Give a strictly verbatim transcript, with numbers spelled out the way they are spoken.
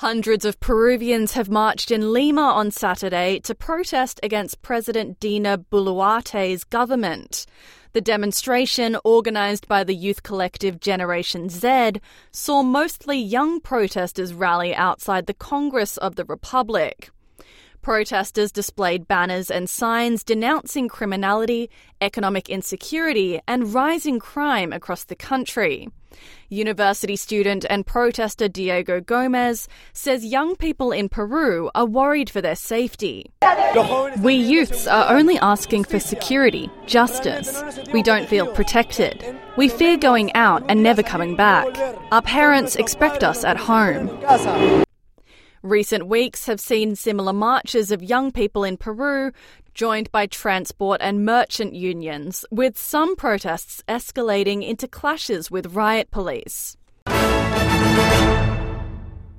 Hundreds of Peruvians have marched in Lima on Saturday to protest against President Dina Boluarte's government. The demonstration, organised by the youth collective Generation Z, saw mostly young protesters rally outside the Congress of the Republic. Protesters displayed banners and signs denouncing criminality, economic insecurity, and rising crime across the country. University student and protester Diego Gomez says young people in Peru are worried for their safety. We youths are only asking for security, justice. We don't feel protected. We fear going out and never coming back. Our parents expect us at home. Recent weeks have seen similar marches of young people in Peru, joined by transport and merchant unions, with some protests escalating into clashes with riot police.